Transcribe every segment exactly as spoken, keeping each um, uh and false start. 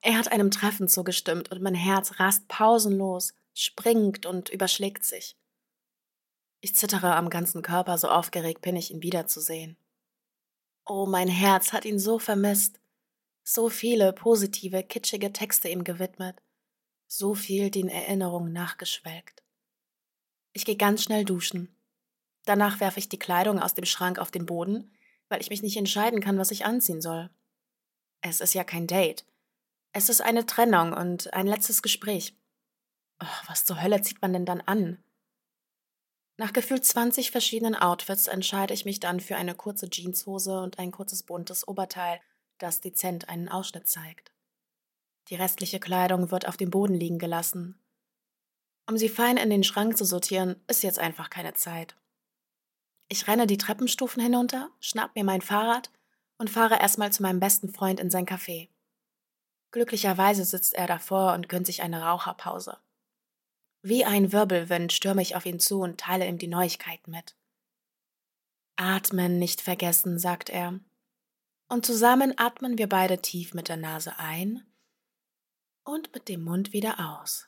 Er hat einem Treffen zugestimmt und mein Herz rast pausenlos, springt und überschlägt sich. Ich zittere am ganzen Körper, so aufgeregt bin ich, ihn wiederzusehen. Oh, mein Herz hat ihn so vermisst, so viele positive, kitschige Texte ihm gewidmet, so viel den Erinnerungen nachgeschwelgt. Ich gehe ganz schnell duschen. Danach werfe ich die Kleidung aus dem Schrank auf den Boden, weil ich mich nicht entscheiden kann, was ich anziehen soll. Es ist ja kein Date. Es ist eine Trennung und ein letztes Gespräch. Oh, was zur Hölle zieht man denn dann an? Nach gefühlt zwanzig verschiedenen Outfits entscheide ich mich dann für eine kurze Jeanshose und ein kurzes buntes Oberteil, das dezent einen Ausschnitt zeigt. Die restliche Kleidung wird auf dem Boden liegen gelassen. Um sie fein in den Schrank zu sortieren, ist jetzt einfach keine Zeit. Ich renne die Treppenstufen hinunter, schnapp mir mein Fahrrad und fahre erstmal zu meinem besten Freund in sein Café. Glücklicherweise sitzt er davor und gönnt sich eine Raucherpause. Wie ein Wirbelwind stürme ich auf ihn zu und teile ihm die Neuigkeiten mit. Atmen nicht vergessen, sagt er. Und zusammen atmen wir beide tief mit der Nase ein und mit dem Mund wieder aus.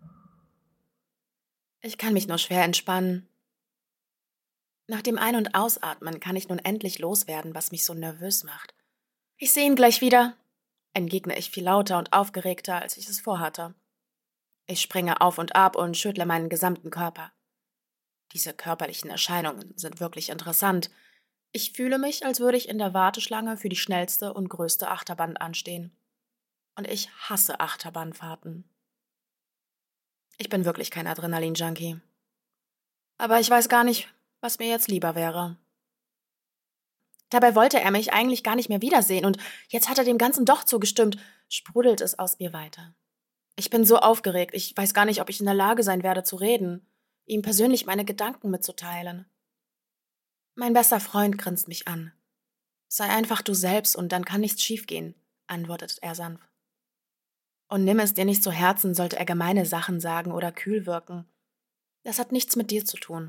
Ich kann mich nur schwer entspannen. Nach dem Ein- und Ausatmen kann ich nun endlich loswerden, was mich so nervös macht. Ich sehe ihn gleich wieder, entgegne ich viel lauter und aufgeregter, als ich es vorhatte. Ich springe auf und ab und schüttle meinen gesamten Körper. Diese körperlichen Erscheinungen sind wirklich interessant. Ich fühle mich, als würde ich in der Warteschlange für die schnellste und größte Achterbahn anstehen. Und ich hasse Achterbahnfahrten. Ich bin wirklich kein Adrenalin-Junkie. Aber ich weiß gar nicht, was mir jetzt lieber wäre. Dabei wollte er mich eigentlich gar nicht mehr wiedersehen und jetzt hat er dem Ganzen doch zugestimmt, sprudelt es aus mir weiter. Ich bin so aufgeregt, ich weiß gar nicht, ob ich in der Lage sein werde zu reden, ihm persönlich meine Gedanken mitzuteilen. Mein bester Freund grinst mich an. Sei einfach du selbst und dann kann nichts schiefgehen, antwortet er sanft. Und nimm es dir nicht zu Herzen, sollte er gemeine Sachen sagen oder kühl wirken. Das hat nichts mit dir zu tun.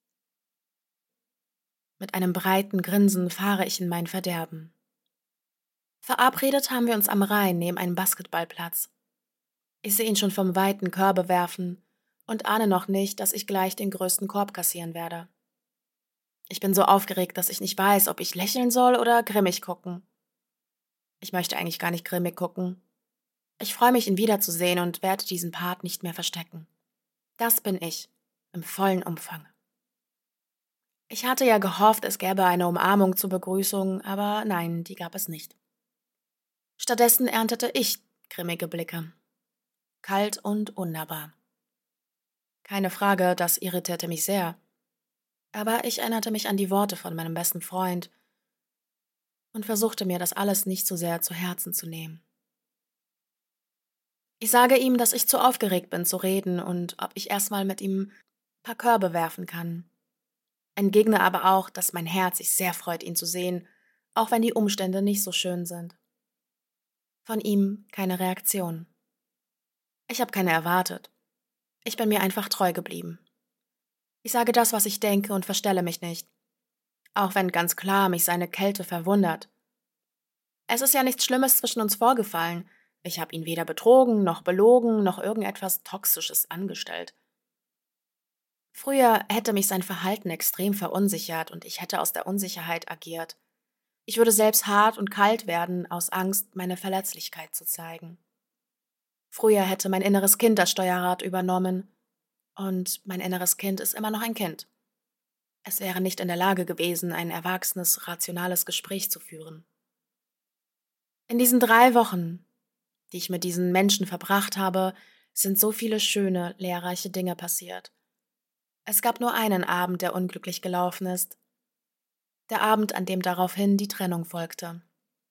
Mit einem breiten Grinsen fahre ich in mein Verderben. Verabredet haben wir uns am Rhein neben einem Basketballplatz. Ich sehe ihn schon vom weiten Körbe werfen und ahne noch nicht, dass ich gleich den größten Korb kassieren werde. Ich bin so aufgeregt, dass ich nicht weiß, ob ich lächeln soll oder grimmig gucken. Ich möchte eigentlich gar nicht grimmig gucken. Ich freue mich, ihn wiederzusehen und werde diesen Part nicht mehr verstecken. Das bin ich, im vollen Umfang. Ich hatte ja gehofft, es gäbe eine Umarmung zur Begrüßung, aber nein, die gab es nicht. Stattdessen erntete ich grimmige Blicke. Kalt und unnahbar. Keine Frage, das irritierte mich sehr. Aber ich erinnerte mich an die Worte von meinem besten Freund und versuchte mir das alles nicht so sehr zu Herzen zu nehmen. Ich sage ihm, dass ich zu aufgeregt bin zu reden und ob ich erstmal mit ihm ein paar Körbe werfen kann. Entgegne aber auch, dass mein Herz sich sehr freut, ihn zu sehen, auch wenn die Umstände nicht so schön sind. Von ihm keine Reaktion. Ich habe keine erwartet. Ich bin mir einfach treu geblieben. Ich sage das, was ich denke und verstelle mich nicht. Auch wenn ganz klar mich seine Kälte verwundert. Es ist ja nichts Schlimmes zwischen uns vorgefallen. Ich habe ihn weder betrogen, noch belogen, noch irgendetwas Toxisches angestellt. Früher hätte mich sein Verhalten extrem verunsichert und ich hätte aus der Unsicherheit agiert. Ich würde selbst hart und kalt werden, aus Angst, meine Verletzlichkeit zu zeigen. Früher hätte mein inneres Kind das Steuerrad übernommen und mein inneres Kind ist immer noch ein Kind. Es wäre nicht in der Lage gewesen, ein erwachsenes, rationales Gespräch zu führen. In diesen drei Wochen, die ich mit diesen Menschen verbracht habe, sind so viele schöne, lehrreiche Dinge passiert. Es gab nur einen Abend, der unglücklich gelaufen ist. Der Abend, an dem daraufhin die Trennung folgte.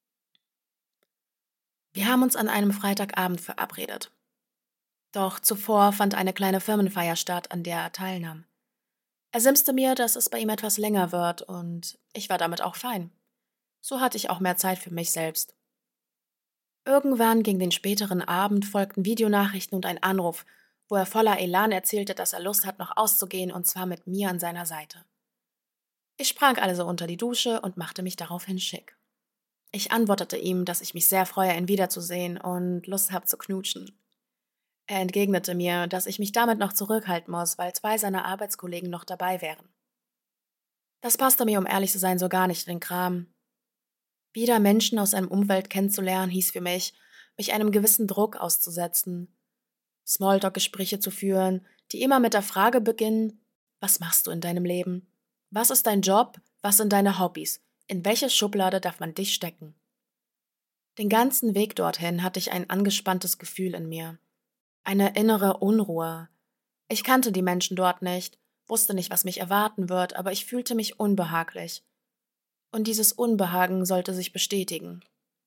Wir haben uns an einem Freitagabend verabredet. Doch zuvor fand eine kleine Firmenfeier statt, an der er teilnahm. Er simste mir, dass es bei ihm etwas länger wird, und ich war damit auch fein. So hatte ich auch mehr Zeit für mich selbst. Irgendwann gegen den späteren Abend folgten Videonachrichten und ein Anruf, wo er voller Elan erzählte, dass er Lust hat, noch auszugehen, und zwar mit mir an seiner Seite. Ich sprang also unter die Dusche und machte mich daraufhin schick. Ich antwortete ihm, dass ich mich sehr freue, ihn wiederzusehen und Lust habe zu knutschen. Er entgegnete mir, dass ich mich damit noch zurückhalten muss, weil zwei seiner Arbeitskollegen noch dabei wären. Das passte mir, um ehrlich zu sein, so gar nicht in den Kram. Wieder Menschen aus einem Umfeld kennenzulernen, hieß für mich, mich einem gewissen Druck auszusetzen, Smalltalk-Gespräche zu führen, die immer mit der Frage beginnen: Was machst du in deinem Leben? Was ist dein Job? Was sind deine Hobbys? In welche Schublade darf man dich stecken? Den ganzen Weg dorthin hatte ich ein angespanntes Gefühl in mir, eine innere Unruhe. Ich kannte die Menschen dort nicht, wusste nicht, was mich erwarten wird, aber ich fühlte mich unbehaglich. Und dieses Unbehagen sollte sich bestätigen.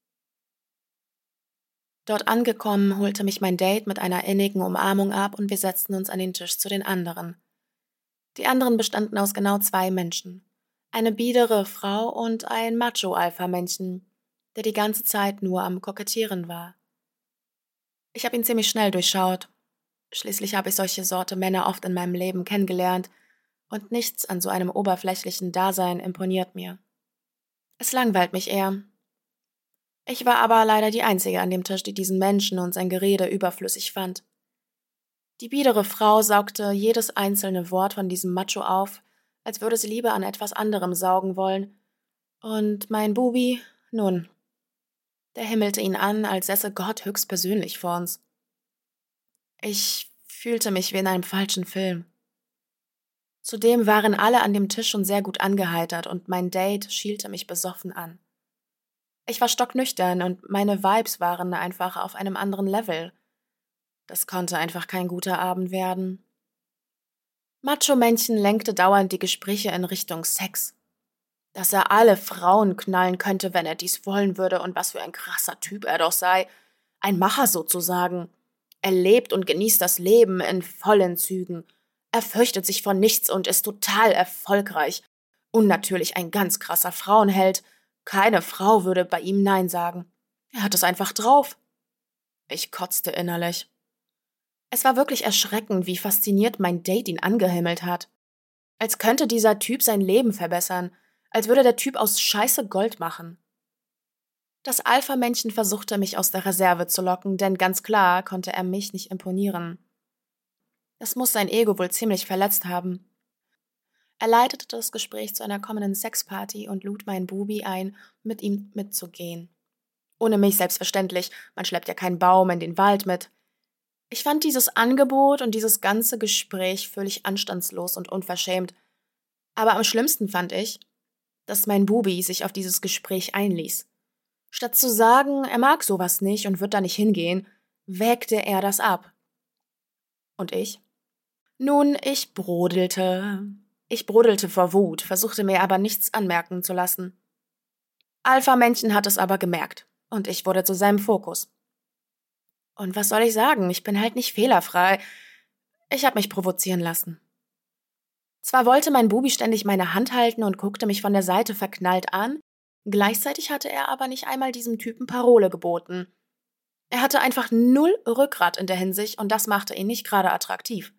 Dort angekommen, holte mich mein Date mit einer innigen Umarmung ab und wir setzten uns an den Tisch zu den anderen. Die anderen bestanden aus genau zwei Menschen. Eine biedere Frau und ein Macho-Alpha-Männchen, der die ganze Zeit nur am Kokettieren war. Ich habe ihn ziemlich schnell durchschaut. Schließlich habe ich solche Sorte Männer oft in meinem Leben kennengelernt und nichts an so einem oberflächlichen Dasein imponiert mir. Es langweilt mich eher. Ich war aber leider die Einzige an dem Tisch, die diesen Menschen und sein Gerede überflüssig fand. Die biedere Frau saugte jedes einzelne Wort von diesem Macho auf, als würde sie lieber an etwas anderem saugen wollen. Und mein Bubi, nun, der himmelte ihn an, als säße Gott höchstpersönlich vor uns. Ich fühlte mich wie in einem falschen Film. Zudem waren alle an dem Tisch schon sehr gut angeheitert und mein Date schielte mich besoffen an. Ich war stocknüchtern und meine Vibes waren einfach auf einem anderen Level. Das konnte einfach kein guter Abend werden. Macho-Männchen lenkte dauernd die Gespräche in Richtung Sex. Dass er alle Frauen knallen könnte, wenn er dies wollen würde und was für ein krasser Typ er doch sei. Ein Macher sozusagen. Er lebt und genießt das Leben in vollen Zügen. Er fürchtet sich vor nichts und ist total erfolgreich. Und natürlich ein ganz krasser Frauenheld. Keine Frau würde bei ihm Nein sagen. Er hat es einfach drauf. Ich kotzte innerlich. Es war wirklich erschreckend, wie fasziniert mein Date ihn angehimmelt hat. Als könnte dieser Typ sein Leben verbessern, als würde der Typ aus Scheiße Gold machen. Das Alpha-Männchen versuchte, mich aus der Reserve zu locken, denn ganz klar konnte er mich nicht imponieren. Das muss sein Ego wohl ziemlich verletzt haben. Er leitete das Gespräch zu einer kommenden Sexparty und lud meinen Bubi ein, mit ihm mitzugehen. Ohne mich selbstverständlich, man schleppt ja keinen Baum in den Wald mit. Ich fand dieses Angebot und dieses ganze Gespräch völlig anstandslos und unverschämt. Aber am schlimmsten fand ich, dass mein Bubi sich auf dieses Gespräch einließ. Statt zu sagen, er mag sowas nicht und wird da nicht hingehen, wägte er das ab. Und ich? Nun, ich brodelte. Ich brodelte vor Wut, versuchte mir aber nichts anmerken zu lassen. Alpha-Männchen hat es aber gemerkt, und ich wurde zu seinem Fokus. Und was soll ich sagen, ich bin halt nicht fehlerfrei. Ich habe mich provozieren lassen. Zwar wollte mein Bubi ständig meine Hand halten und guckte mich von der Seite verknallt an, gleichzeitig hatte er aber nicht einmal diesem Typen Parole geboten. Er hatte einfach null Rückgrat in der Hinsicht und das machte ihn nicht gerade attraktiv.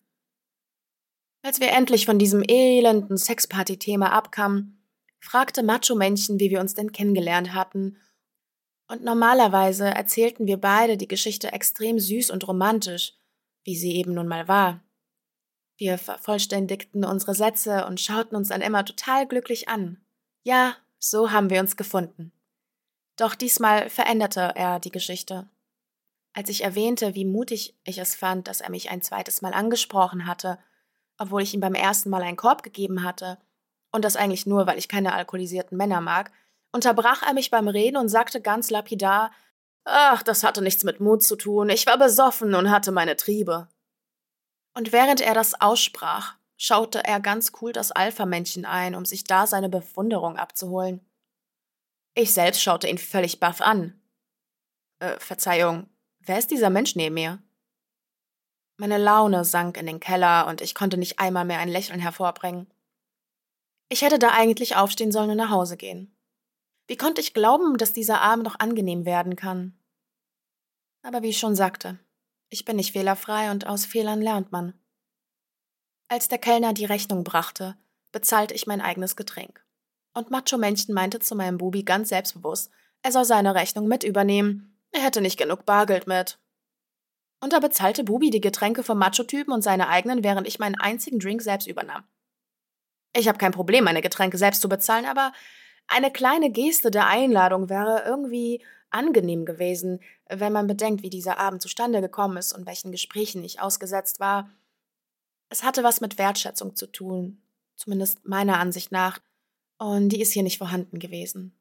Als wir endlich von diesem elenden Sexparty-Thema abkamen, fragte Macho-Männchen, wie wir uns denn kennengelernt hatten. Und normalerweise erzählten wir beide die Geschichte extrem süß und romantisch, wie sie eben nun mal war. Wir vervollständigten unsere Sätze und schauten uns dann immer total glücklich an. Ja, so haben wir uns gefunden. Doch diesmal veränderte er die Geschichte. Als ich erwähnte, wie mutig ich es fand, dass er mich ein zweites Mal angesprochen hatte, obwohl ich ihm beim ersten Mal einen Korb gegeben hatte, und das eigentlich nur, weil ich keine alkoholisierten Männer mag, unterbrach er mich beim Reden und sagte ganz lapidar: »Ach, das hatte nichts mit Mut zu tun, ich war besoffen und hatte meine Triebe.« Und während er das aussprach, schaute er ganz cool das Alpha-Männchen ein, um sich da seine Bewunderung abzuholen. Ich selbst schaute ihn völlig baff an. Äh, Verzeihung, wer ist dieser Mensch neben mir? Meine Laune sank in den Keller und ich konnte nicht einmal mehr ein Lächeln hervorbringen. Ich hätte da eigentlich aufstehen sollen und nach Hause gehen. Wie konnte ich glauben, dass dieser Abend noch angenehm werden kann? Aber wie ich schon sagte, ich bin nicht fehlerfrei und aus Fehlern lernt man. Als der Kellner die Rechnung brachte, bezahlte ich mein eigenes Getränk. Und Macho-Männchen meinte zu meinem Bubi ganz selbstbewusst, Er soll seine Rechnung mit übernehmen. Er hätte nicht genug Bargeld mit. Und da bezahlte Bubi die Getränke vom Macho-Typen und seine eigenen, während ich meinen einzigen Drink selbst übernahm. Ich habe kein Problem, meine Getränke selbst zu bezahlen, aber eine kleine Geste der Einladung wäre irgendwie angenehm gewesen, wenn man bedenkt, wie dieser Abend zustande gekommen ist und welchen Gesprächen ich ausgesetzt war. Es hatte was mit Wertschätzung zu tun, zumindest meiner Ansicht nach, und die ist hier nicht vorhanden gewesen.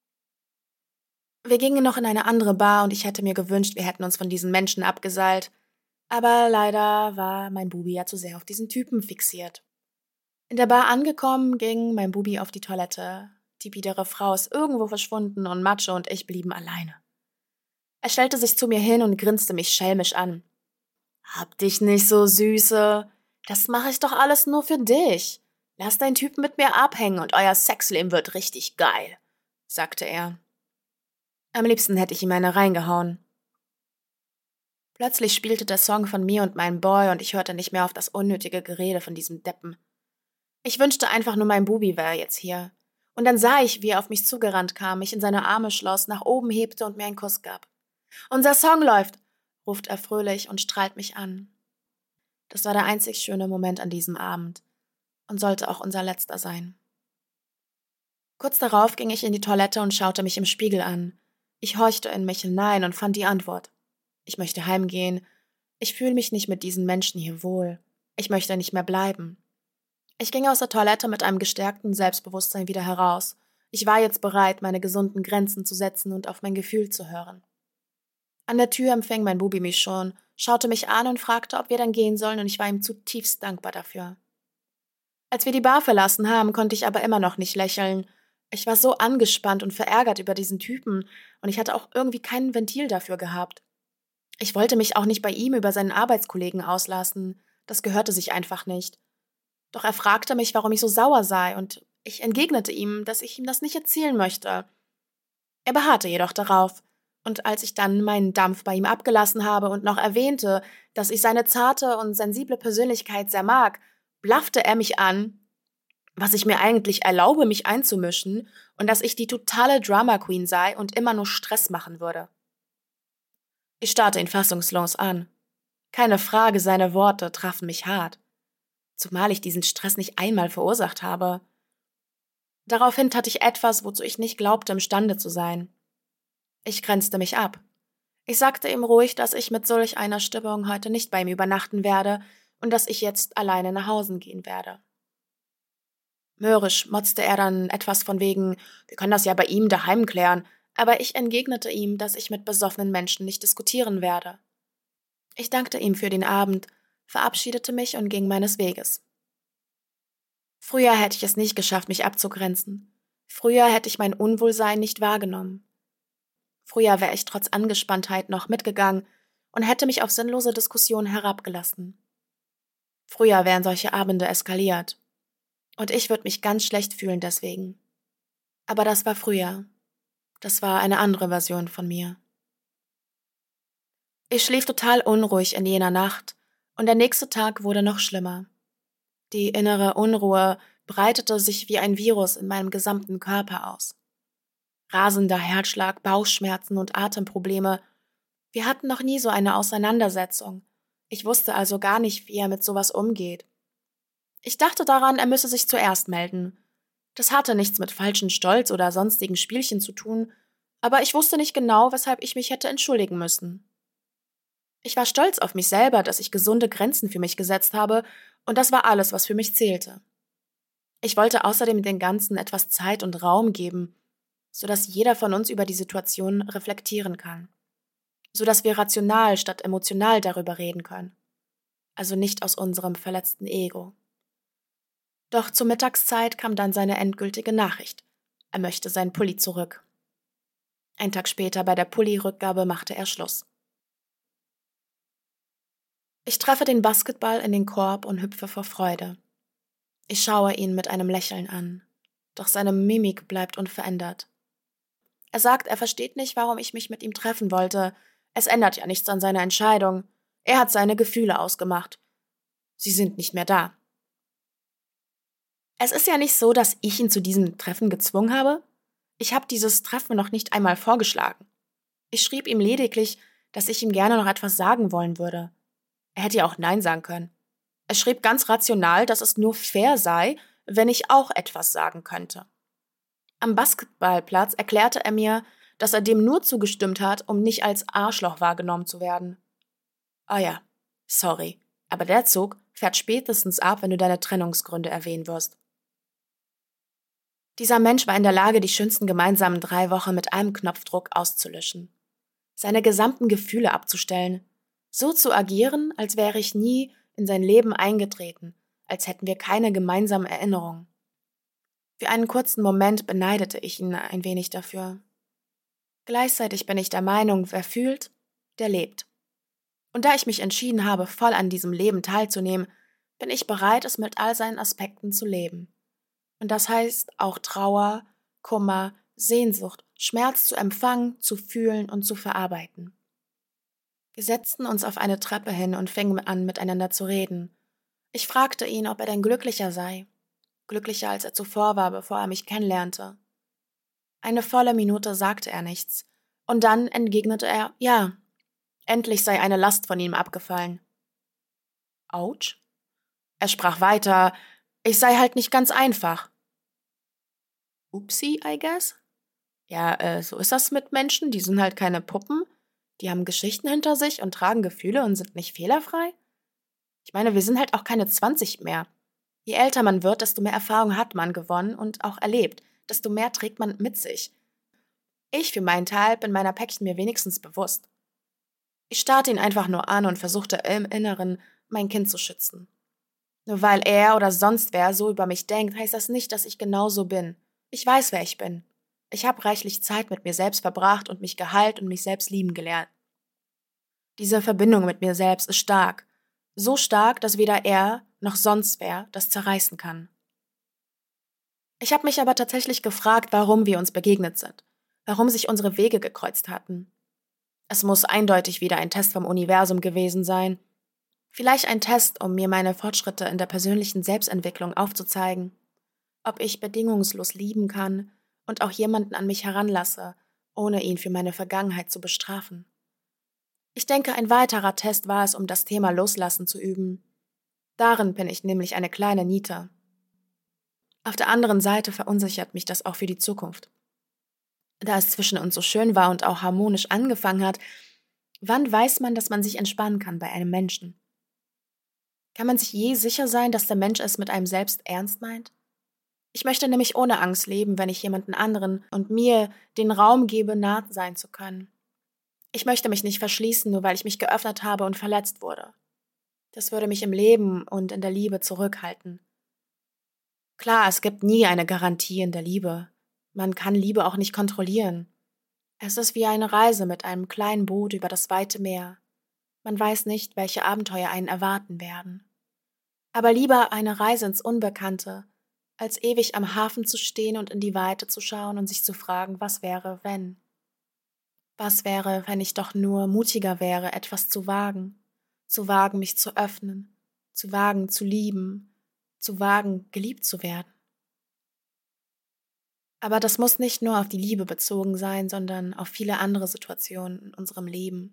Wir gingen noch in eine andere Bar und ich hätte mir gewünscht, wir hätten uns von diesen Menschen abgeseilt, aber leider war mein Bubi ja zu sehr auf diesen Typen fixiert. In der Bar angekommen, ging mein Bubi auf die Toilette. Die biedere Frau ist irgendwo verschwunden und Macho und ich blieben alleine. Er stellte sich zu mir hin und grinste mich schelmisch an. Hab dich nicht so, Süße. Das mache ich doch alles nur für dich. Lass deinen Typen mit mir abhängen und euer Sexleben wird richtig geil, sagte er. Am liebsten hätte ich ihm eine reingehauen. Plötzlich spielte der Song von mir und meinem Boy und ich hörte nicht mehr auf das unnötige Gerede von diesem Deppen. Ich wünschte einfach nur, mein Bubi wäre jetzt hier. Und dann sah ich, wie er auf mich zugerannt kam, mich in seine Arme schloss, nach oben hebte und mir einen Kuss gab. »Unser Song läuft«, ruft er fröhlich und strahlt mich an. Das war der einzig schöne Moment an diesem Abend und sollte auch unser letzter sein. Kurz darauf ging ich in die Toilette und schaute mich im Spiegel an. Ich horchte in mich hinein und fand die Antwort. Ich möchte heimgehen. Ich fühle mich nicht mit diesen Menschen hier wohl. Ich möchte nicht mehr bleiben. Ich ging aus der Toilette mit einem gestärkten Selbstbewusstsein wieder heraus. Ich war jetzt bereit, meine gesunden Grenzen zu setzen und auf mein Gefühl zu hören. An der Tür empfing mein Bubi mich schon, schaute mich an und fragte, ob wir dann gehen sollen, und ich war ihm zutiefst dankbar dafür. Als wir die Bar verlassen haben, konnte ich aber immer noch nicht lächeln. Ich war so angespannt und verärgert über diesen Typen und ich hatte auch irgendwie kein Ventil dafür gehabt. Ich wollte mich auch nicht bei ihm über seinen Arbeitskollegen auslassen. Das gehörte sich einfach nicht. Doch er fragte mich, warum ich so sauer sei, und ich entgegnete ihm, dass ich ihm das nicht erzählen möchte. Er beharrte jedoch darauf, und als ich dann meinen Dampf bei ihm abgelassen habe und noch erwähnte, dass ich seine zarte und sensible Persönlichkeit sehr mag, blaffte er mich an, was ich mir eigentlich erlaube, mich einzumischen, und dass ich die totale Drama Queen sei und immer nur Stress machen würde. Ich starrte ihn fassungslos an. Keine Frage, seine Worte trafen mich hart. Zumal ich diesen Stress nicht einmal verursacht habe. Daraufhin tat ich etwas, wozu ich nicht glaubte, imstande zu sein. Ich grenzte mich ab. Ich sagte ihm ruhig, dass ich mit solch einer Stimmung heute nicht bei ihm übernachten werde und dass ich jetzt alleine nach Hause gehen werde. Mürrisch motzte er dann etwas von wegen, wir können das ja bei ihm daheim klären, aber ich entgegnete ihm, dass ich mit besoffenen Menschen nicht diskutieren werde. Ich dankte ihm für den Abend, verabschiedete mich und ging meines Weges. Früher hätte ich es nicht geschafft, mich abzugrenzen. Früher hätte ich mein Unwohlsein nicht wahrgenommen. Früher wäre ich trotz Angespanntheit noch mitgegangen und hätte mich auf sinnlose Diskussionen herabgelassen. Früher wären solche Abende eskaliert. Und ich würde mich ganz schlecht fühlen deswegen. Aber das war früher. Das war eine andere Version von mir. Ich schlief total unruhig in jener Nacht und der nächste Tag wurde noch schlimmer. Die innere Unruhe breitete sich wie ein Virus in meinem gesamten Körper aus. Rasender Herzschlag, Bauchschmerzen und Atemprobleme. Wir hatten noch nie so eine Auseinandersetzung. Ich wusste also gar nicht, wie er mit sowas umgeht. Ich dachte daran, er müsse sich zuerst melden. Das hatte nichts mit falschem Stolz oder sonstigen Spielchen zu tun, aber ich wusste nicht genau, weshalb ich mich hätte entschuldigen müssen. Ich war stolz auf mich selber, dass ich gesunde Grenzen für mich gesetzt habe, und das war alles, was für mich zählte. Ich wollte außerdem den Ganzen etwas Zeit und Raum geben, sodass jeder von uns über die Situation reflektieren kann. Sodass wir rational statt emotional darüber reden können. Also nicht aus unserem verletzten Ego. Doch zur Mittagszeit kam dann seine endgültige Nachricht. Er möchte seinen Pulli zurück. Ein Tag später bei der Pulli-Rückgabe machte er Schluss. Ich treffe den Basketball in den Korb und hüpfe vor Freude. Ich schaue ihn mit einem Lächeln an, doch seine Mimik bleibt unverändert. Er sagt, er versteht nicht, warum ich mich mit ihm treffen wollte. Es ändert ja nichts an seiner Entscheidung. Er hat seine Gefühle ausgemacht. Sie sind nicht mehr da. Es ist ja nicht so, dass ich ihn zu diesem Treffen gezwungen habe. Ich habe dieses Treffen noch nicht einmal vorgeschlagen. Ich schrieb ihm lediglich, dass ich ihm gerne noch etwas sagen wollen würde. Er hätte ja auch Nein sagen können. Er schrieb ganz rational, dass es nur fair sei, wenn ich auch etwas sagen könnte. Am Basketballplatz erklärte er mir, dass er dem nur zugestimmt hat, um nicht als Arschloch wahrgenommen zu werden. Ah ja, sorry, aber der Zug fährt spätestens ab, wenn du deine Trennungsgründe erwähnen wirst. Dieser Mensch war in der Lage, die schönsten gemeinsamen drei Wochen mit einem Knopfdruck auszulöschen. Seine gesamten Gefühle abzustellen. So zu agieren, als wäre ich nie in sein Leben eingetreten, als hätten wir keine gemeinsamen Erinnerungen. Für einen kurzen Moment beneidete ich ihn ein wenig dafür. Gleichzeitig bin ich der Meinung, wer fühlt, der lebt. Und da ich mich entschieden habe, voll an diesem Leben teilzunehmen, bin ich bereit, es mit all seinen Aspekten zu leben. Und das heißt auch Trauer, Kummer, Sehnsucht, Schmerz zu empfangen, zu fühlen und zu verarbeiten. Wir setzten uns auf eine Treppe hin und fingen an, miteinander zu reden. Ich fragte ihn, ob er denn glücklicher sei. Glücklicher, als er zuvor war, bevor er mich kennenlernte. Eine volle Minute sagte er nichts. Und dann entgegnete er, ja, endlich sei eine Last von ihm abgefallen. Autsch? Er sprach weiter, ich sei halt nicht ganz einfach. Upsi, I guess? Ja, äh, so ist das mit Menschen, die sind halt keine Puppen. Die haben Geschichten hinter sich und tragen Gefühle und sind nicht fehlerfrei. Ich meine, wir sind halt auch keine zwanzig mehr. Je älter man wird, desto mehr Erfahrung hat man gewonnen und auch erlebt, desto mehr trägt man mit sich. Ich für meinen Teil bin meiner Päckchen mir wenigstens bewusst. Ich starrte ihn einfach nur an und versuchte im Inneren, mein Kind zu schützen. Nur weil er oder sonst wer so über mich denkt, heißt das nicht, dass ich genau so bin. Ich weiß, wer ich bin. Ich habe reichlich Zeit mit mir selbst verbracht und mich geheilt und mich selbst lieben gelernt. Diese Verbindung mit mir selbst ist stark. So stark, dass weder er noch sonst wer das zerreißen kann. Ich habe mich aber tatsächlich gefragt, warum wir uns begegnet sind, warum sich unsere Wege gekreuzt hatten. Es muss eindeutig wieder ein Test vom Universum gewesen sein. Vielleicht ein Test, um mir meine Fortschritte in der persönlichen Selbstentwicklung aufzuzeigen. Ob ich bedingungslos lieben kann und auch jemanden an mich heranlasse, ohne ihn für meine Vergangenheit zu bestrafen. Ich denke, ein weiterer Test war es, um das Thema Loslassen zu üben. Darin bin ich nämlich eine kleine Niete. Auf der anderen Seite verunsichert mich das auch für die Zukunft. Da es zwischen uns so schön war und auch harmonisch angefangen hat, wann weiß man, dass man sich entspannen kann bei einem Menschen? Kann man sich je sicher sein, dass der Mensch es mit einem selbst ernst meint? Ich möchte nämlich ohne Angst leben, wenn ich jemanden anderen und mir den Raum gebe, nah sein zu können. Ich möchte mich nicht verschließen, nur weil ich mich geöffnet habe und verletzt wurde. Das würde mich im Leben und in der Liebe zurückhalten. Klar, es gibt nie eine Garantie in der Liebe. Man kann Liebe auch nicht kontrollieren. Es ist wie eine Reise mit einem kleinen Boot über das weite Meer. Man weiß nicht, welche Abenteuer einen erwarten werden. Aber lieber eine Reise ins Unbekannte, als ewig am Hafen zu stehen und in die Weite zu schauen und sich zu fragen, was wäre, wenn? Was wäre, wenn ich doch nur mutiger wäre, etwas zu wagen, zu wagen, mich zu öffnen, zu wagen, zu lieben, zu wagen, geliebt zu werden? Aber das muss nicht nur auf die Liebe bezogen sein, sondern auf viele andere Situationen in unserem Leben.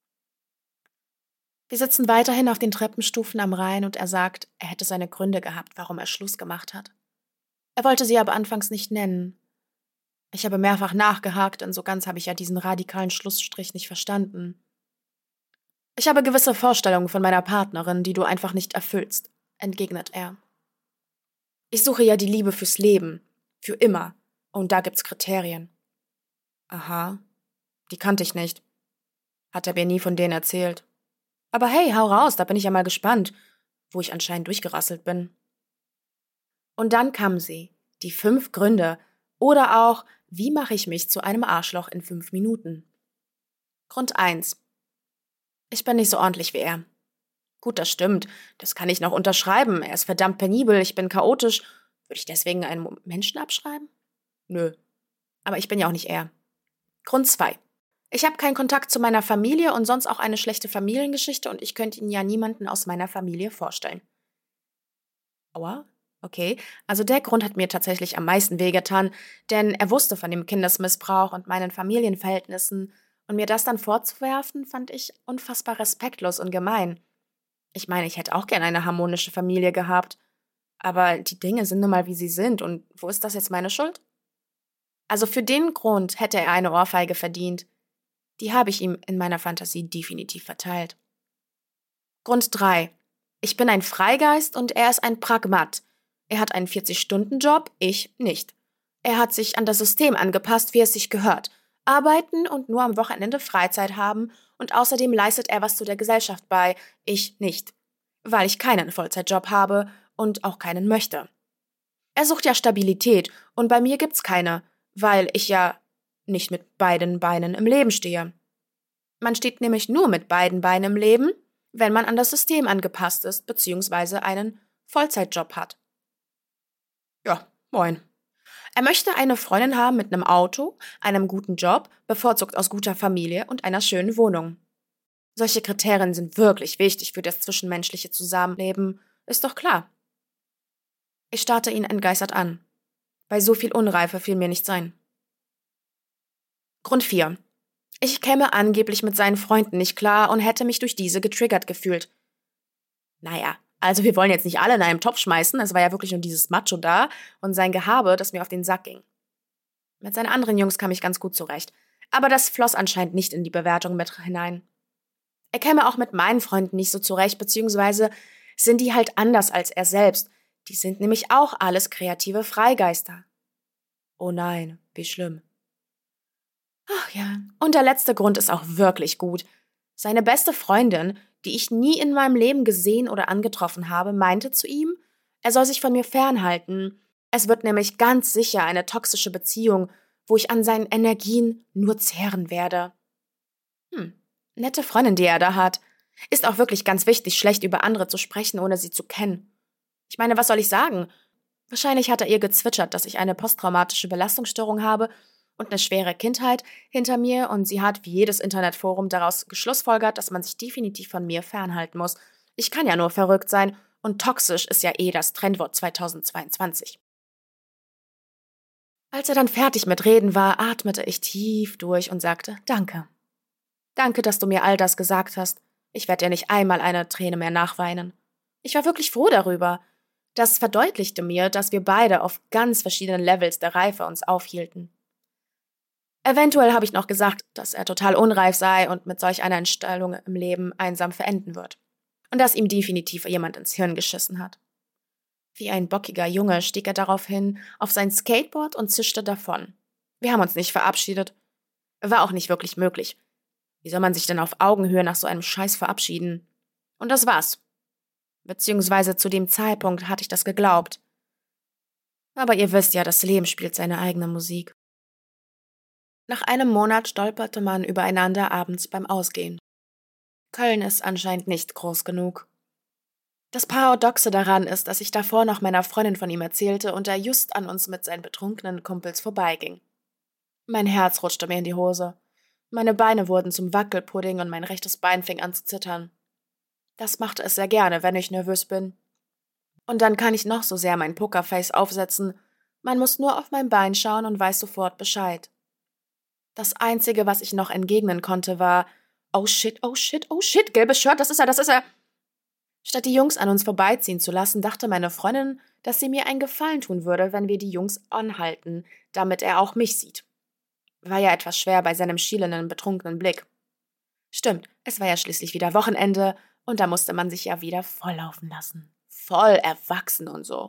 Wir sitzen weiterhin auf den Treppenstufen am Rhein und er sagt, er hätte seine Gründe gehabt, warum er Schluss gemacht hat. Er wollte sie aber anfangs nicht nennen. Ich habe mehrfach nachgehakt und so ganz habe ich ja diesen radikalen Schlussstrich nicht verstanden. Ich habe gewisse Vorstellungen von meiner Partnerin, die du einfach nicht erfüllst, entgegnet er. Ich suche ja die Liebe fürs Leben, für immer, und da gibt's Kriterien. Aha, die kannte ich nicht. Hat er mir nie von denen erzählt. Aber hey, hau raus, da bin ich ja mal gespannt, wo ich anscheinend durchgerasselt bin. Und dann kamen sie, die fünf Gründe, oder auch, wie mache ich mich zu einem Arschloch in fünf Minuten? Grund eins. Ich bin nicht so ordentlich wie er. Gut, das stimmt, das kann ich noch unterschreiben, er ist verdammt penibel, ich bin chaotisch. Würde ich deswegen einen Menschen abschreiben? Nö, aber ich bin ja auch nicht er. Grund zwei. Ich habe keinen Kontakt zu meiner Familie und sonst auch eine schlechte Familiengeschichte und ich könnte Ihnen ja niemanden aus meiner Familie vorstellen. Aua? Okay, also der Grund hat mir tatsächlich am meisten wehgetan, denn er wusste von dem Kindesmissbrauch und meinen Familienverhältnissen, und mir das dann vorzuwerfen, fand ich unfassbar respektlos und gemein. Ich meine, ich hätte auch gern eine harmonische Familie gehabt, aber die Dinge sind nun mal, wie sie sind, und wo ist das jetzt meine Schuld? Also für den Grund hätte er eine Ohrfeige verdient. Die habe ich ihm in meiner Fantasie definitiv verteilt. Grund drei. Ich bin ein Freigeist und er ist ein Pragmat. Er hat einen vierzig-Stunden-Job, ich nicht. Er hat sich an das System angepasst, wie es sich gehört. Arbeiten und nur am Wochenende Freizeit haben, und außerdem leistet er was zu der Gesellschaft bei, ich nicht. Weil ich keinen Vollzeitjob habe und auch keinen möchte. Er sucht ja Stabilität und bei mir gibt's keine, weil ich ja nicht mit beiden Beinen im Leben stehe. Man steht nämlich nur mit beiden Beinen im Leben, wenn man an das System angepasst ist bzw. einen Vollzeitjob hat. Ja, moin. Er möchte eine Freundin haben mit einem Auto, einem guten Job, bevorzugt aus guter Familie und einer schönen Wohnung. Solche Kriterien sind wirklich wichtig für das zwischenmenschliche Zusammenleben, ist doch klar. Ich starrte ihn entgeistert an. Bei so viel Unreife fiel mir nichts ein. Grund vier. Ich käme angeblich mit seinen Freunden nicht klar und hätte mich durch diese getriggert gefühlt. Naja, also wir wollen jetzt nicht alle in einen Topf schmeißen, es war ja wirklich nur dieses Macho da und sein Gehabe, das mir auf den Sack ging. Mit seinen anderen Jungs kam ich ganz gut zurecht, aber das floss anscheinend nicht in die Bewertung mit hinein. Er käme auch mit meinen Freunden nicht so zurecht, beziehungsweise sind die halt anders als er selbst. Die sind nämlich auch alles kreative Freigeister. Oh nein, wie schlimm. Ach ja, und der letzte Grund ist auch wirklich gut. Seine beste Freundin, die ich nie in meinem Leben gesehen oder angetroffen habe, meinte zu ihm, er soll sich von mir fernhalten. Es wird nämlich ganz sicher eine toxische Beziehung, wo ich an seinen Energien nur zehren werde. Hm, nette Freundin, die er da hat. Ist auch wirklich ganz wichtig, schlecht über andere zu sprechen, ohne sie zu kennen. Ich meine, was soll ich sagen? Wahrscheinlich hat er ihr gezwitschert, dass ich eine posttraumatische Belastungsstörung habe und eine schwere Kindheit hinter mir, und sie hat wie jedes Internetforum daraus geschlussfolgert, dass man sich definitiv von mir fernhalten muss. Ich kann ja nur verrückt sein, und toxisch ist ja eh das Trendwort zweitausendzweiundzwanzig. Als er dann fertig mit Reden war, atmete ich tief durch und sagte, danke. Danke, dass du mir all das gesagt hast. Ich werde dir nicht einmal eine Träne mehr nachweinen. Ich war wirklich froh darüber. Das verdeutlichte mir, dass wir beide auf ganz verschiedenen Levels der Reife uns aufhielten. Eventuell habe ich noch gesagt, dass er total unreif sei und mit solch einer Einstellung im Leben einsam verenden wird. Und dass ihm definitiv jemand ins Hirn geschissen hat. Wie ein bockiger Junge stieg er daraufhin auf sein Skateboard und zischte davon. Wir haben uns nicht verabschiedet. War auch nicht wirklich möglich. Wie soll man sich denn auf Augenhöhe nach so einem Scheiß verabschieden? Und das war's. Beziehungsweise zu dem Zeitpunkt hatte ich das geglaubt. Aber ihr wisst ja, das Leben spielt seine eigene Musik. Nach einem Monat stolperte man übereinander abends beim Ausgehen. Köln ist anscheinend nicht groß genug. Das Paradoxe daran ist, dass ich davor noch meiner Freundin von ihm erzählte und er just an uns mit seinen betrunkenen Kumpels vorbeiging. Mein Herz rutschte mir in die Hose. Meine Beine wurden zum Wackelpudding und mein rechtes Bein fing an zu zittern. Das machte es sehr gerne, wenn ich nervös bin. Und dann kann ich noch so sehr mein Pokerface aufsetzen. Man muss nur auf mein Bein schauen und weiß sofort Bescheid. Das Einzige, was ich noch entgegnen konnte, war, oh shit, oh shit, oh shit, gelbes Shirt, das ist er, das ist er. Statt die Jungs an uns vorbeiziehen zu lassen, dachte meine Freundin, dass sie mir einen Gefallen tun würde, wenn wir die Jungs anhalten, damit er auch mich sieht. War ja etwas schwer bei seinem schielenden, betrunkenen Blick. Stimmt, es war ja schließlich wieder Wochenende und da musste man sich ja wieder volllaufen lassen. Voll erwachsen und so.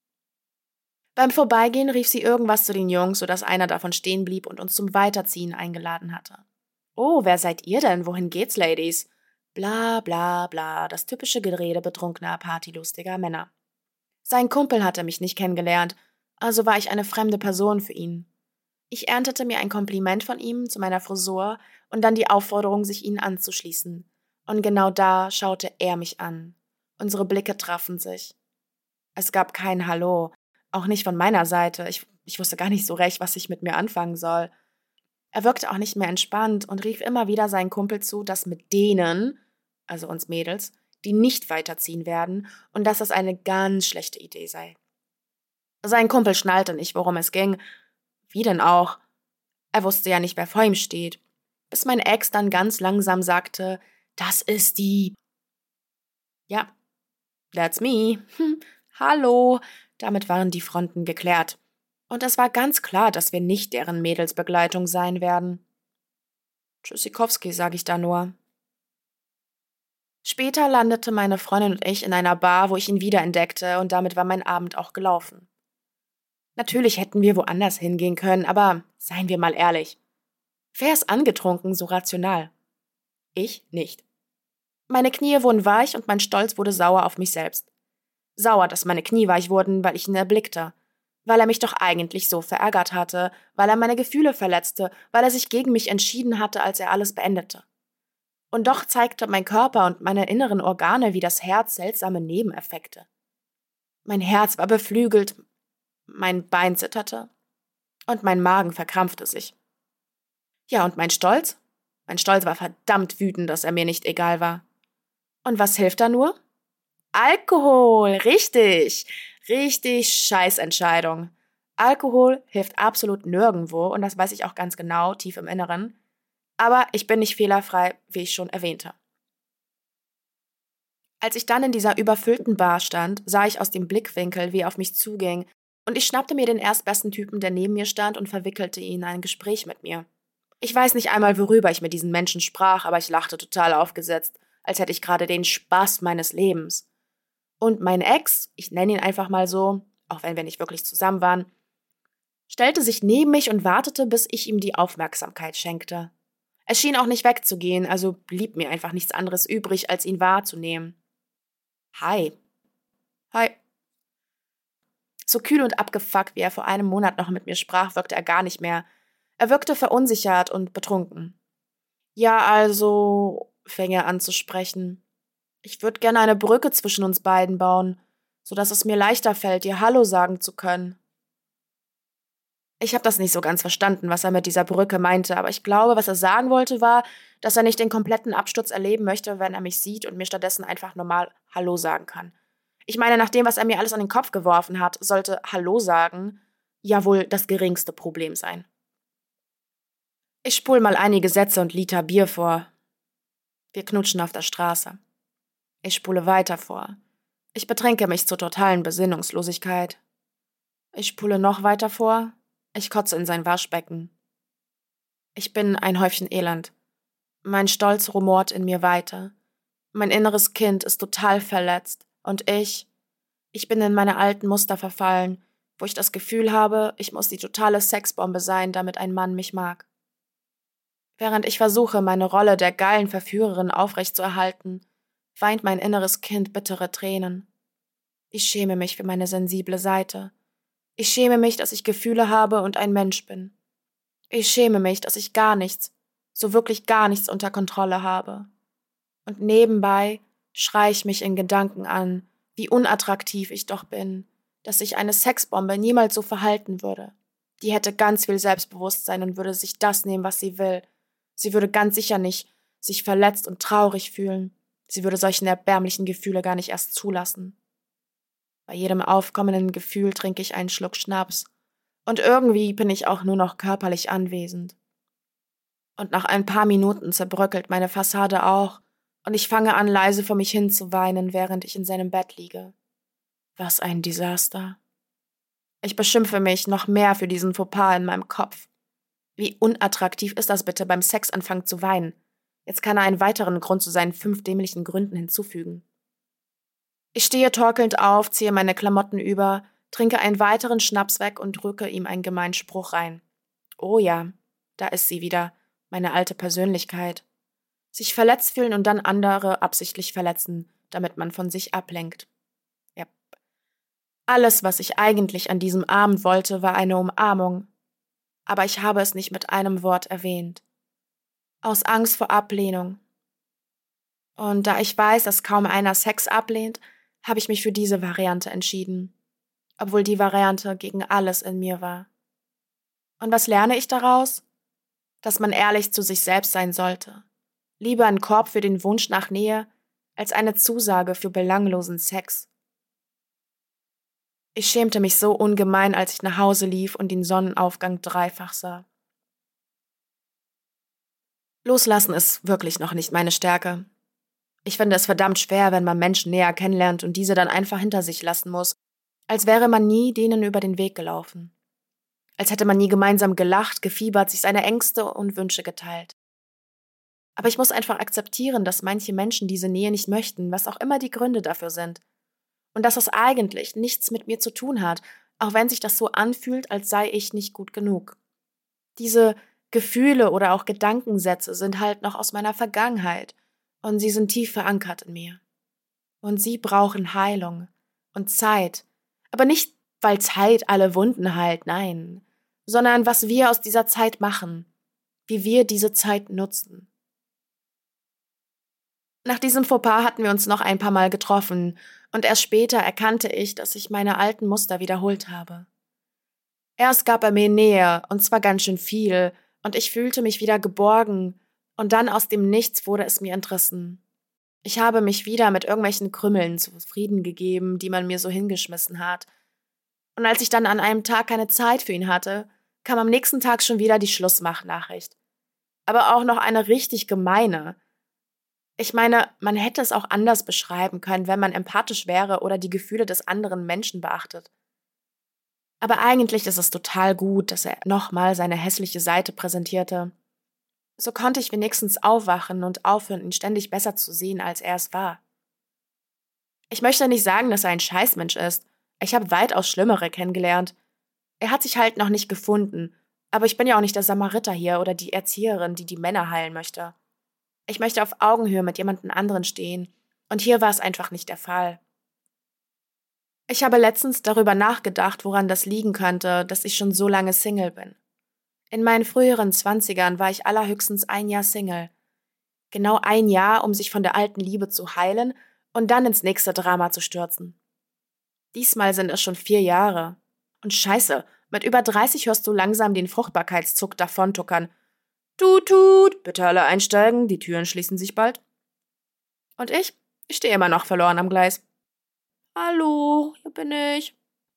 Beim Vorbeigehen rief sie irgendwas zu den Jungs, sodass einer davon stehen blieb und uns zum Weiterziehen eingeladen hatte. Oh, wer seid ihr denn? Wohin geht's, Ladies? Bla, bla, bla, das typische Gerede betrunkener, partylustiger Männer. Sein Kumpel hatte mich nicht kennengelernt, also war ich eine fremde Person für ihn. Ich erntete mir ein Kompliment von ihm zu meiner Frisur und dann die Aufforderung, sich ihnen anzuschließen. Und genau da schaute er mich an. Unsere Blicke trafen sich. Es gab kein Hallo, auch nicht von meiner Seite. Ich, ich wusste gar nicht so recht, was ich mit mir anfangen soll. Er wirkte auch nicht mehr entspannt und rief immer wieder seinen Kumpel zu, dass mit denen, also uns Mädels, die nicht weiterziehen werden und dass das eine ganz schlechte Idee sei. Sein Kumpel schnallte nicht, worum es ging. Wie denn auch? Er wusste ja nicht, wer vor ihm steht. Bis mein Ex dann ganz langsam sagte, das ist die... Ja, that's me. Hm, hallo. Damit waren die Fronten geklärt. Und es war ganz klar, dass wir nicht deren Mädelsbegleitung sein werden. Tschüssikowski, sage ich da nur. Später landete meine Freundin und ich in einer Bar, wo ich ihn wiederentdeckte, und damit war mein Abend auch gelaufen. Natürlich hätten wir woanders hingehen können, aber seien wir mal ehrlich. Wer ist angetrunken so rational? Ich nicht. Meine Knie wurden weich und mein Stolz wurde sauer auf mich selbst. Sauer, dass meine Knie weich wurden, weil ich ihn erblickte. Weil er mich doch eigentlich so verärgert hatte, weil er meine Gefühle verletzte, weil er sich gegen mich entschieden hatte, als er alles beendete. Und doch zeigte mein Körper und meine inneren Organe wie das Herz seltsame Nebeneffekte. Mein Herz war beflügelt, mein Bein zitterte und mein Magen verkrampfte sich. Ja, und mein Stolz? Mein Stolz war verdammt wütend, dass er mir nicht egal war. Und was hilft da nur? Alkohol, richtig, richtig Scheißentscheidung. Alkohol hilft absolut nirgendwo und das weiß ich auch ganz genau, tief im Inneren. Aber ich bin nicht fehlerfrei, wie ich schon erwähnte. Als ich dann in dieser überfüllten Bar stand, sah ich aus dem Blickwinkel, wie er auf mich zuging, und ich schnappte mir den erstbesten Typen, der neben mir stand, und verwickelte ihn in ein Gespräch mit mir. Ich weiß nicht einmal, worüber ich mit diesen Menschen sprach, aber ich lachte total aufgesetzt, als hätte ich gerade den Spaß meines Lebens. Und mein Ex, ich nenne ihn einfach mal so, auch wenn wir nicht wirklich zusammen waren, stellte sich neben mich und wartete, bis ich ihm die Aufmerksamkeit schenkte. Er schien auch nicht wegzugehen, also blieb mir einfach nichts anderes übrig, als ihn wahrzunehmen. Hi. Hi. So kühl und abgefuckt, wie er vor einem Monat noch mit mir sprach, wirkte er gar nicht mehr. Er wirkte verunsichert und betrunken. Ja, also, fing er an zu sprechen. Ich würde gerne eine Brücke zwischen uns beiden bauen, sodass es mir leichter fällt, dir Hallo sagen zu können. Ich habe das nicht so ganz verstanden, was er mit dieser Brücke meinte, aber ich glaube, was er sagen wollte, war, dass er nicht den kompletten Absturz erleben möchte, wenn er mich sieht und mir stattdessen einfach normal Hallo sagen kann. Ich meine, nach dem, was er mir alles an den Kopf geworfen hat, sollte Hallo sagen ja wohl das geringste Problem sein. Ich spul mal einige Sätze und Liter Bier vor. Wir knutschen auf der Straße. Ich spule weiter vor. Ich betränke mich zur totalen Besinnungslosigkeit. Ich spule noch weiter vor. Ich kotze in sein Waschbecken. Ich bin ein Häufchen Elend. Mein Stolz rumort in mir weiter. Mein inneres Kind ist total verletzt. Und ich, ich bin in meine alten Muster verfallen, wo ich das Gefühl habe, ich muss die totale Sexbombe sein, damit ein Mann mich mag. Während ich versuche, meine Rolle der geilen Verführerin aufrechtzuerhalten, weint mein inneres Kind bittere Tränen. Ich schäme mich für meine sensible Seite. Ich schäme mich, dass ich Gefühle habe und ein Mensch bin. Ich schäme mich, dass ich gar nichts, so wirklich gar nichts unter Kontrolle habe. Und nebenbei schreie ich mich in Gedanken an, wie unattraktiv ich doch bin, dass sich eine Sexbombe niemals so verhalten würde. Die hätte ganz viel Selbstbewusstsein und würde sich das nehmen, was sie will. Sie würde ganz sicher nicht sich verletzt und traurig fühlen. Sie würde solche erbärmlichen Gefühle gar nicht erst zulassen. Bei jedem aufkommenden Gefühl trinke ich einen Schluck Schnaps. Und irgendwie bin ich auch nur noch körperlich anwesend. Und nach ein paar Minuten zerbröckelt meine Fassade auch, und ich fange an, leise vor mich hin zu weinen, während ich in seinem Bett liege. Was ein Desaster. Ich beschimpfe mich noch mehr für diesen Fauxpas in meinem Kopf. Wie unattraktiv ist das bitte, beim Sex anfangen zu weinen? Jetzt kann er einen weiteren Grund zu seinen fünf dämlichen Gründen hinzufügen. Ich stehe torkelnd auf, ziehe meine Klamotten über, trinke einen weiteren Schnaps weg und drücke ihm einen gemeinen Spruch rein. Oh ja, da ist sie wieder, meine alte Persönlichkeit. Sich verletzt fühlen und dann andere absichtlich verletzen, damit man von sich ablenkt. Ja. Alles, was ich eigentlich an diesem Abend wollte, war eine Umarmung. Aber ich habe es nicht mit einem Wort erwähnt. Aus Angst vor Ablehnung. Und da ich weiß, dass kaum einer Sex ablehnt, habe ich mich für diese Variante entschieden, obwohl die Variante gegen alles in mir war. Und was lerne ich daraus? Dass man ehrlich zu sich selbst sein sollte. Lieber ein Korb für den Wunsch nach Nähe, als eine Zusage für belanglosen Sex. Ich schämte mich so ungemein, als ich nach Hause lief und den Sonnenaufgang dreifach sah. Loslassen ist wirklich noch nicht meine Stärke. Ich finde es verdammt schwer, wenn man Menschen näher kennenlernt und diese dann einfach hinter sich lassen muss, als wäre man nie denen über den Weg gelaufen. Als hätte man nie gemeinsam gelacht, gefiebert, sich seine Ängste und Wünsche geteilt. Aber ich muss einfach akzeptieren, dass manche Menschen diese Nähe nicht möchten, was auch immer die Gründe dafür sind. Und dass das eigentlich nichts mit mir zu tun hat, auch wenn sich das so anfühlt, als sei ich nicht gut genug. Diese Gefühle oder auch Gedankensätze sind halt noch aus meiner Vergangenheit und sie sind tief verankert in mir. Und sie brauchen Heilung und Zeit. Aber nicht, weil Zeit alle Wunden heilt, nein, sondern was wir aus dieser Zeit machen, wie wir diese Zeit nutzen. Nach diesem Fauxpas hatten wir uns noch ein paar Mal getroffen und erst später erkannte ich, dass ich meine alten Muster wiederholt habe. Erst gab er mir Nähe, und zwar ganz schön viel, und ich fühlte mich wieder geborgen, und dann aus dem Nichts wurde es mir entrissen. Ich habe mich wieder mit irgendwelchen Krümmeln zufrieden gegeben, die man mir so hingeschmissen hat. Und als ich dann an einem Tag keine Zeit für ihn hatte, kam am nächsten Tag schon wieder die Schlussmachnachricht. Aber auch noch eine richtig gemeine. Ich meine, man hätte es auch anders beschreiben können, wenn man empathisch wäre oder die Gefühle des anderen Menschen beachtet. Aber eigentlich ist es total gut, dass er nochmal seine hässliche Seite präsentierte. So konnte ich wenigstens aufwachen und aufhören, ihn ständig besser zu sehen, als er es war. Ich möchte nicht sagen, dass er ein Scheißmensch ist. Ich habe weitaus Schlimmere kennengelernt. Er hat sich halt noch nicht gefunden, aber ich bin ja auch nicht der Samariter hier oder die Erzieherin, die die Männer heilen möchte. Ich möchte auf Augenhöhe mit jemandem anderen stehen, und hier war es einfach nicht der Fall. Ich habe letztens darüber nachgedacht, woran das liegen könnte, dass ich schon so lange Single bin. In meinen früheren Zwanzigern war ich allerhöchstens ein Jahr Single. Genau ein Jahr, um sich von der alten Liebe zu heilen und dann ins nächste Drama zu stürzen. Diesmal sind es schon vier Jahre. Und scheiße, mit über dreißig hörst du langsam den Fruchtbarkeitszuck davontuckern. Tut, tut, bitte alle einsteigen, die Türen schließen sich bald. Und ich? Ich stehe immer noch verloren am Gleis. Hallo, hier bin ich.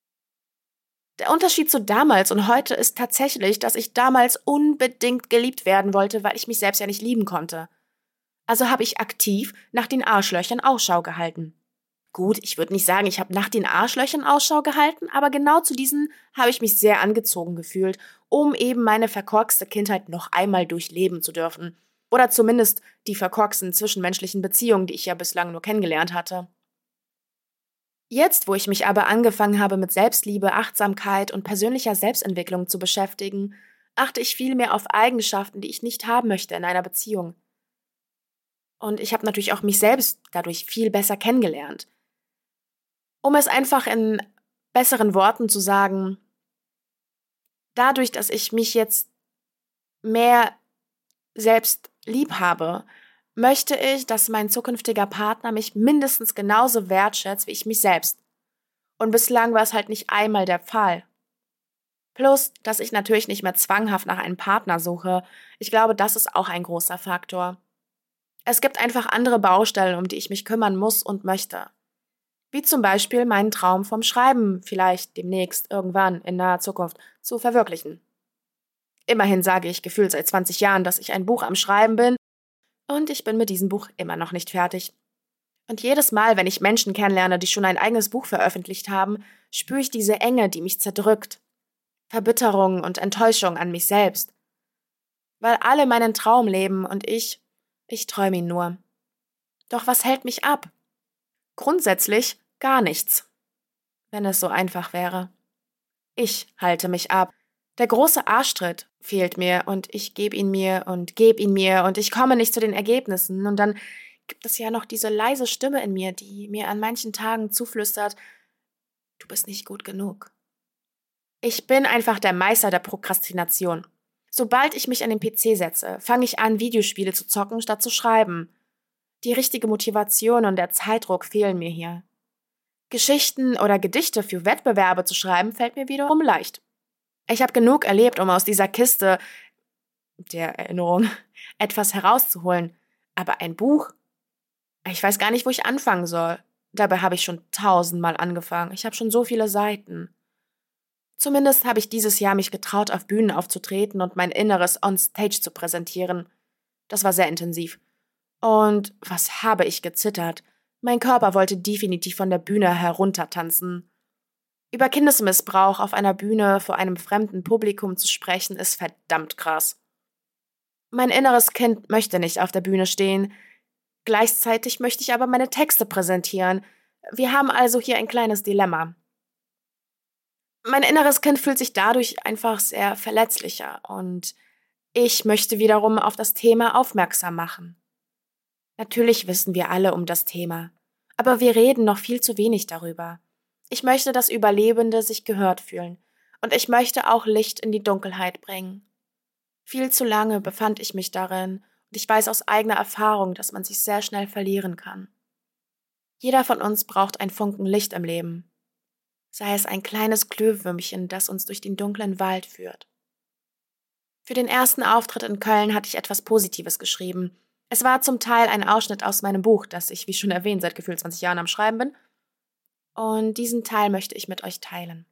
Der Unterschied zu damals und heute ist tatsächlich, dass ich damals unbedingt geliebt werden wollte, weil ich mich selbst ja nicht lieben konnte. Also habe ich aktiv nach den Arschlöchern Ausschau gehalten. Gut, ich würde nicht sagen, ich habe nach den Arschlöchern Ausschau gehalten, aber genau zu diesen habe ich mich sehr angezogen gefühlt, um eben meine verkorkste Kindheit noch einmal durchleben zu dürfen. Oder zumindest die verkorksten zwischenmenschlichen Beziehungen, die ich ja bislang nur kennengelernt hatte. Jetzt, wo ich mich aber angefangen habe, mit Selbstliebe, Achtsamkeit und persönlicher Selbstentwicklung zu beschäftigen, achte ich viel mehr auf Eigenschaften, die ich nicht haben möchte in einer Beziehung. Und ich habe natürlich auch mich selbst dadurch viel besser kennengelernt. Um es einfach in besseren Worten zu sagen, dadurch, dass ich mich jetzt mehr selbst lieb habe, möchte ich, dass mein zukünftiger Partner mich mindestens genauso wertschätzt wie ich mich selbst. Und bislang war es halt nicht einmal der Fall. Plus, dass ich natürlich nicht mehr zwanghaft nach einem Partner suche. Ich glaube, das ist auch ein großer Faktor. Es gibt einfach andere Baustellen, um die ich mich kümmern muss und möchte. Wie zum Beispiel meinen Traum vom Schreiben vielleicht demnächst irgendwann in naher Zukunft zu verwirklichen. Immerhin sage ich gefühlt seit zwanzig Jahren, dass ich ein Buch am Schreiben bin, und ich bin mit diesem Buch immer noch nicht fertig. Und jedes Mal, wenn ich Menschen kennenlerne, die schon ein eigenes Buch veröffentlicht haben, spüre ich diese Enge, die mich zerdrückt. Verbitterung und Enttäuschung an mich selbst. Weil alle meinen Traum leben und ich, ich träume ihn nur. Doch was hält mich ab? Grundsätzlich gar nichts. Wenn es so einfach wäre. Ich halte mich ab. Der große Arschtritt fehlt mir und ich gebe ihn mir und gebe ihn mir und ich komme nicht zu den Ergebnissen. Und dann gibt es ja noch diese leise Stimme in mir, die mir an manchen Tagen zuflüstert, du bist nicht gut genug. Ich bin einfach der Meister der Prokrastination. Sobald ich mich an den P C setze, fange ich an, Videospiele zu zocken, statt zu schreiben. Die richtige Motivation und der Zeitdruck fehlen mir hier. Geschichten oder Gedichte für Wettbewerbe zu schreiben, fällt mir wiederum leicht. Ich habe genug erlebt, um aus dieser Kiste der Erinnerung etwas herauszuholen. Aber ein Buch? Ich weiß gar nicht, wo ich anfangen soll. Dabei habe ich schon tausendmal angefangen. Ich habe schon so viele Seiten. Zumindest habe ich dieses Jahr mich getraut, auf Bühnen aufzutreten und mein Inneres on Stage zu präsentieren. Das war sehr intensiv. Und was habe ich gezittert? Mein Körper wollte definitiv von der Bühne heruntertanzen. Über Kindesmissbrauch auf einer Bühne vor einem fremden Publikum zu sprechen, ist verdammt krass. Mein inneres Kind möchte nicht auf der Bühne stehen. Gleichzeitig möchte ich aber meine Texte präsentieren. Wir haben also hier ein kleines Dilemma. Mein inneres Kind fühlt sich dadurch einfach sehr verletzlicher und ich möchte wiederum auf das Thema aufmerksam machen. Natürlich wissen wir alle um das Thema, aber wir reden noch viel zu wenig darüber. Ich möchte, dass Überlebende sich gehört fühlen und ich möchte auch Licht in die Dunkelheit bringen. Viel zu lange befand ich mich darin und ich weiß aus eigener Erfahrung, dass man sich sehr schnell verlieren kann. Jeder von uns braucht ein Funken Licht im Leben. Sei es ein kleines Glühwürmchen, das uns durch den dunklen Wald führt. Für den ersten Auftritt in Köln hatte ich etwas Positives geschrieben. Es war zum Teil ein Ausschnitt aus meinem Buch, das ich, wie schon erwähnt, seit gefühlt zwanzig Jahren am Schreiben bin. Und diesen Teil möchte ich mit euch teilen.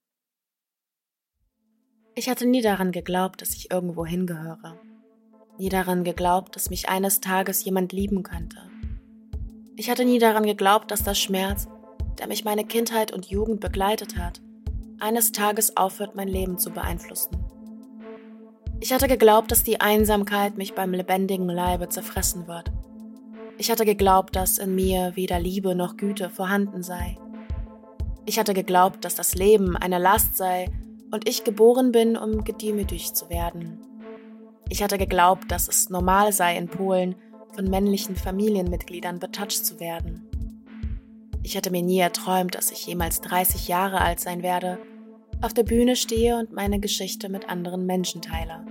Ich hatte nie daran geglaubt, dass ich irgendwo hingehöre. Nie daran geglaubt, dass mich eines Tages jemand lieben könnte. Ich hatte nie daran geglaubt, dass der Schmerz, der mich meine Kindheit und Jugend begleitet hat, eines Tages aufhört, mein Leben zu beeinflussen. Ich hatte geglaubt, dass die Einsamkeit mich beim lebendigen Leibe zerfressen wird. Ich hatte geglaubt, dass in mir weder Liebe noch Güte vorhanden sei. Ich hatte geglaubt, dass das Leben eine Last sei und ich geboren bin, um gedemütigt zu werden. Ich hatte geglaubt, dass es normal sei, in Polen von männlichen Familienmitgliedern betatscht zu werden. Ich hatte mir nie erträumt, dass ich jemals dreißig Jahre alt sein werde, auf der Bühne stehe und meine Geschichte mit anderen Menschen teile.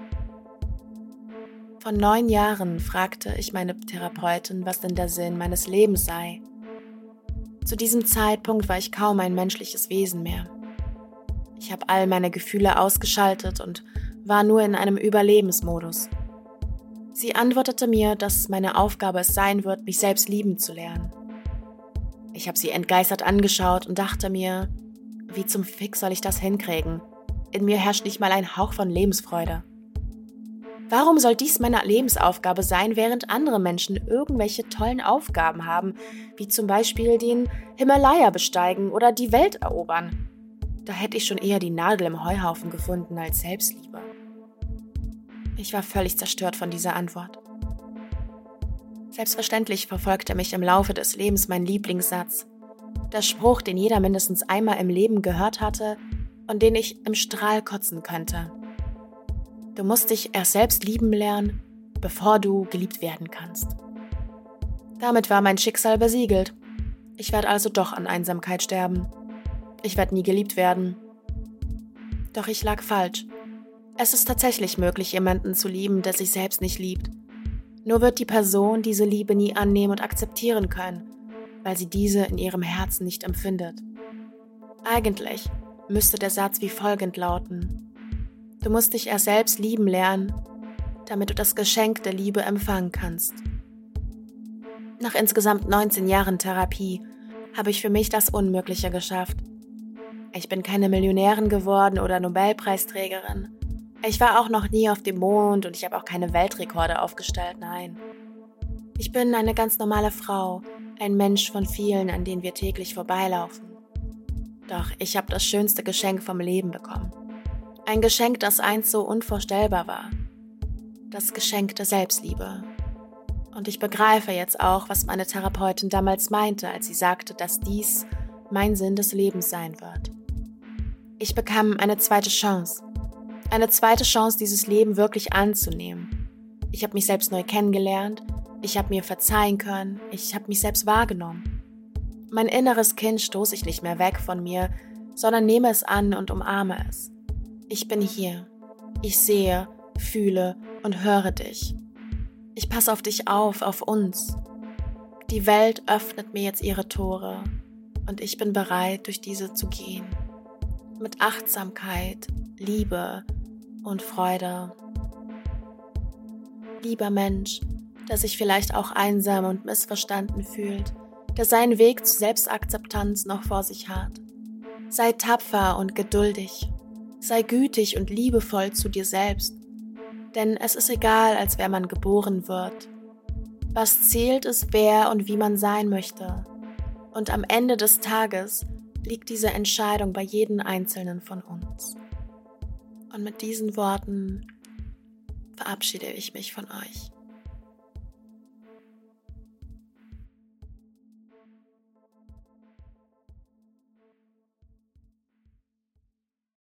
Vor neun Jahren fragte ich meine Therapeutin, was denn der Sinn meines Lebens sei. Zu diesem Zeitpunkt war ich kaum ein menschliches Wesen mehr. Ich habe all meine Gefühle ausgeschaltet und war nur in einem Überlebensmodus. Sie antwortete mir, dass meine Aufgabe es sein wird, mich selbst lieben zu lernen. Ich habe sie entgeistert angeschaut und dachte mir, wie zum Fick soll ich das hinkriegen? In mir herrscht nicht mal ein Hauch von Lebensfreude. Warum soll dies meine Lebensaufgabe sein, während andere Menschen irgendwelche tollen Aufgaben haben, wie zum Beispiel den Himalaya besteigen oder die Welt erobern? Da hätte ich schon eher die Nadel im Heuhaufen gefunden als Selbstliebe. Ich war völlig zerstört von dieser Antwort. Selbstverständlich verfolgte mich im Laufe des Lebens mein Lieblingssatz. Der Spruch, den jeder mindestens einmal im Leben gehört hatte und den ich im Strahl kotzen könnte. Du musst dich erst selbst lieben lernen, bevor du geliebt werden kannst. Damit war mein Schicksal besiegelt. Ich werde also doch an Einsamkeit sterben. Ich werde nie geliebt werden. Doch ich lag falsch. Es ist tatsächlich möglich, jemanden zu lieben, der sich selbst nicht liebt. Nur wird die Person diese Liebe nie annehmen und akzeptieren können, weil sie diese in ihrem Herzen nicht empfindet. Eigentlich müsste der Satz wie folgend lauten: Du musst dich erst selbst lieben lernen, damit du das Geschenk der Liebe empfangen kannst. Nach insgesamt neunzehn Jahren Therapie habe ich für mich das Unmögliche geschafft. Ich bin keine Millionärin geworden oder Nobelpreisträgerin. Ich war auch noch nie auf dem Mond und ich habe auch keine Weltrekorde aufgestellt, nein. Ich bin eine ganz normale Frau, ein Mensch von vielen, an denen wir täglich vorbeilaufen. Doch ich habe das schönste Geschenk vom Leben bekommen. Ein Geschenk, das einst so unvorstellbar war. Das Geschenk der Selbstliebe. Und ich begreife jetzt auch, was meine Therapeutin damals meinte, als sie sagte, dass dies mein Sinn des Lebens sein wird. Ich bekam eine zweite Chance. Eine zweite Chance, dieses Leben wirklich anzunehmen. Ich habe mich selbst neu kennengelernt, ich habe mir verzeihen können, ich habe mich selbst wahrgenommen. Mein inneres Kind stoße ich nicht mehr weg von mir, sondern nehme es an und umarme es. Ich bin hier. Ich sehe, fühle und höre dich. Ich passe auf dich auf, auf uns. Die Welt öffnet mir jetzt ihre Tore und ich bin bereit, durch diese zu gehen. Mit Achtsamkeit, Liebe und Freude. Lieber Mensch, der sich vielleicht auch einsam und missverstanden fühlt, der seinen Weg zur Selbstakzeptanz noch vor sich hat. Sei tapfer und geduldig. Sei gütig und liebevoll zu dir selbst. Denn es ist egal, als wer man geboren wird. Was zählt, ist, wer und wie man sein möchte. Und am Ende des Tages liegt diese Entscheidung bei jedem Einzelnen von uns. Und mit diesen Worten verabschiede ich mich von euch.